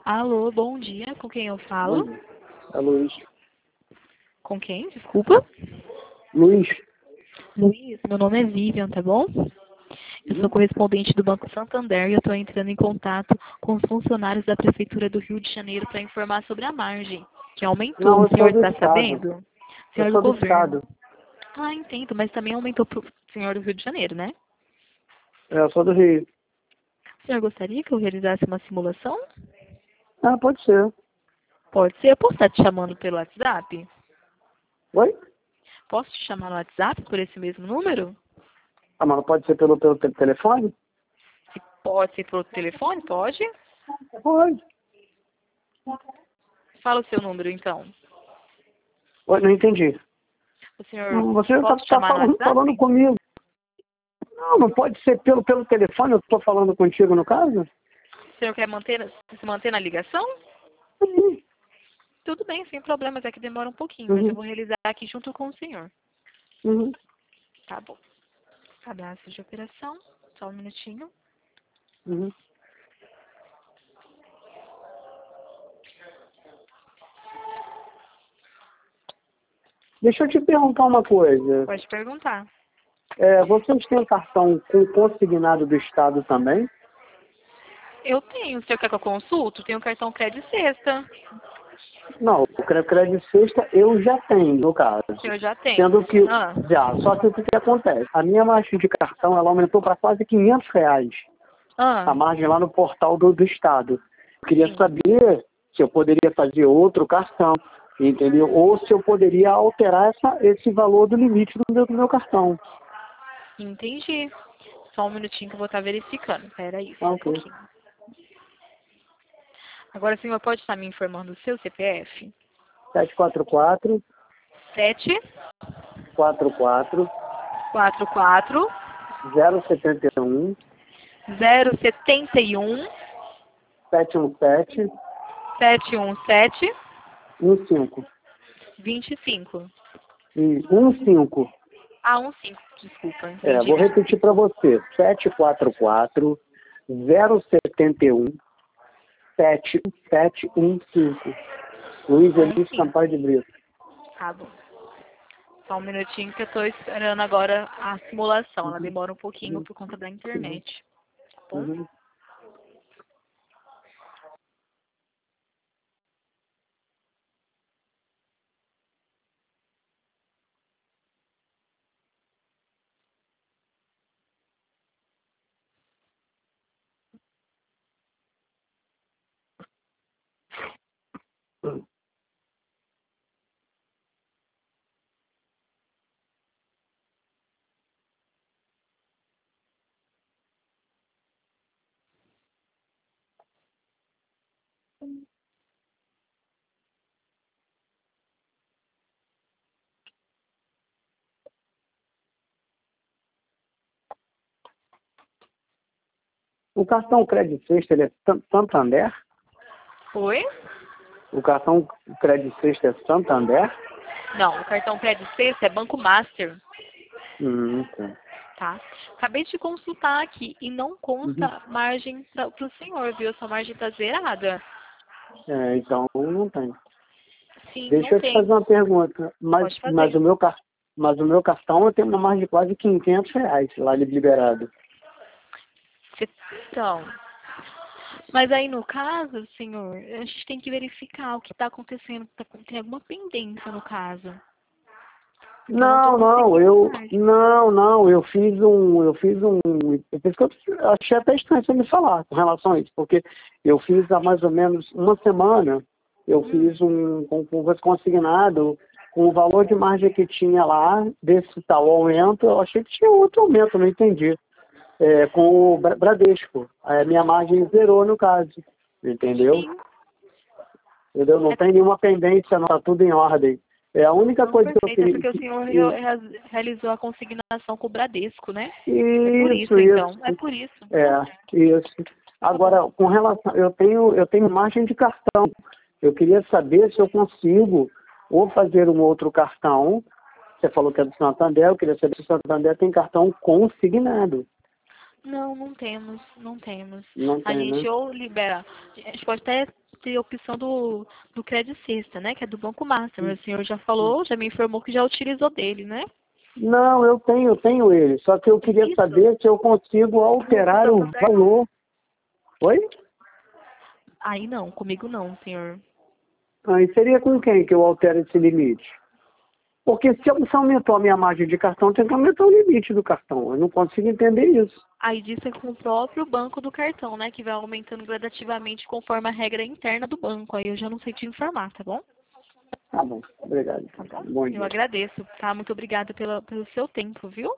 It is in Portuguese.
Alô, bom dia. Com quem eu Bom falo? dia. É Luiz. Com quem? Desculpa. Luiz. Luiz, meu nome é Vivian, tá bom? Eu sou correspondente do Banco Santander e eu estou entrando em contato com os funcionários da Prefeitura do Rio de Janeiro para informar sobre a margem, que aumentou. Não, O eu senhor sou do está estado. sabendo? O Eu senhor do sou do governo. estado. Ah, entendo, mas também aumentou para o senhor do Rio de Janeiro, né? Eu sou do Rio. O senhor gostaria que eu realizasse uma simulação? Ah, pode ser. Pode ser. Eu posso estar te chamando pelo WhatsApp? Oi? Posso te chamar no WhatsApp por esse mesmo número? Ah, mas não pode ser pelo telefone? Se pode ser por telefone? Pode. Pode. Fala o seu número, então. Oi, não entendi. O senhor, Não, você posso está chamar no falando WhatsApp? comigo. Não, não pode ser pelo telefone. Eu estou falando contigo, no caso? O senhor quer se manter na ligação? Sim. Tudo bem, sem problemas. É que demora um pouquinho, mas eu Uhum. vou realizar aqui junto com o senhor. Uhum. Tá bom. Cadastro de operação. Só um minutinho. Uhum. Deixa eu te perguntar uma coisa. Pode perguntar. Vocês têm cartão com consignado do estado também? Eu tenho. O senhor quer que eu consulto? Tenho cartão crédito sexta. Não, o crédito sexta eu já tenho, no caso. O senhor já tem. Sendo que, Ah, só que o que acontece? A minha margem de cartão, ela aumentou para quase R$ 500. A ah, margem lá no portal do Estado. Eu queria sim. saber se eu poderia fazer outro cartão, entendeu? Ou se eu poderia alterar esse valor do limite do meu cartão. Entendi. Só um minutinho que eu vou estar verificando. Pera aí, Ah, só um ok. pouquinho. Agora o senhor pode estar me informando o seu CPF? 744 Sete 44 quatro quatro 071 071 717 717 15. 25. E 15. Ah, 15, desculpa, entendi. Vou repetir para você. 744 071 7715. Luiz Elício 15. Sampaio de Brito. Tá bom. Só um minutinho que eu tô esperando agora a simulação. Ela Uhum. demora um pouquinho Uhum. por conta da Uhum. internet. Tá bom? Uhum. O cartão Crédito Sexta, ele é Santander? Oi? O cartão Crédito Sexta é Santander? Não, o cartão crédito sexta é Banco Master. Tá. Tá? Acabei de consultar aqui e não Uhum. consta margem para o senhor, viu? Sua margem está zerada. Então não tem. Sim, Deixa não eu te fazer tem. uma pergunta. Mas, Pode mas, fazer. o meu, mas o meu cartão eu tenho uma margem de quase R$ 500 lá liberado. Então, mas aí no caso, senhor, a gente tem que verificar o que está acontecendo. Tem alguma pendência no caso. Porque eu não estou Não, não, conseguindo eu margem. não, não, por isso que eu achei até estranho você me falar com relação a isso, porque eu fiz há mais ou menos uma semana, eu fiz um consignado com o valor de margem que tinha lá, desse tal aumento, eu achei que tinha outro aumento, não entendi. Com o Bradesco. A minha margem zerou no caso, entendeu? Sim, Entendeu? Não é, tem nenhuma pendência, não, tá tudo em ordem. A única não, coisa que eu perfeito. É queria. porque o senhor realizou a consignação com o Bradesco, né? É por isso, então. É Isso. por isso. Isso. Tá bom. Agora, com relação, eu tenho margem de cartão. Eu queria saber se eu consigo ou fazer um outro cartão. Você falou que é do Santander, eu queria saber se o Santander tem cartão consignado. Não, não temos, não temos. Não A tem, né? gente ou libera, a gente pode até ter a opção do Credit Sexta, né? Que é do Banco Master. Mas o senhor já falou, já me informou que já utilizou dele, né? Não, eu tenho ele. Só que eu queria Isso. saber se eu consigo alterar o valor. Oi? Aí não, comigo não, senhor. E seria com quem que eu altero esse limite? Porque se aumentou a minha margem de cartão, tem que aumentar o limite do cartão. Eu não consigo entender isso. Aí disso é com o próprio banco do cartão, né? Que vai aumentando gradativamente conforme a regra interna do banco. Aí eu já não sei te informar, tá bom? Tá bom, obrigado. Tá bom? Bom Eu dia. agradeço, tá? Muito obrigada pelo seu tempo, viu?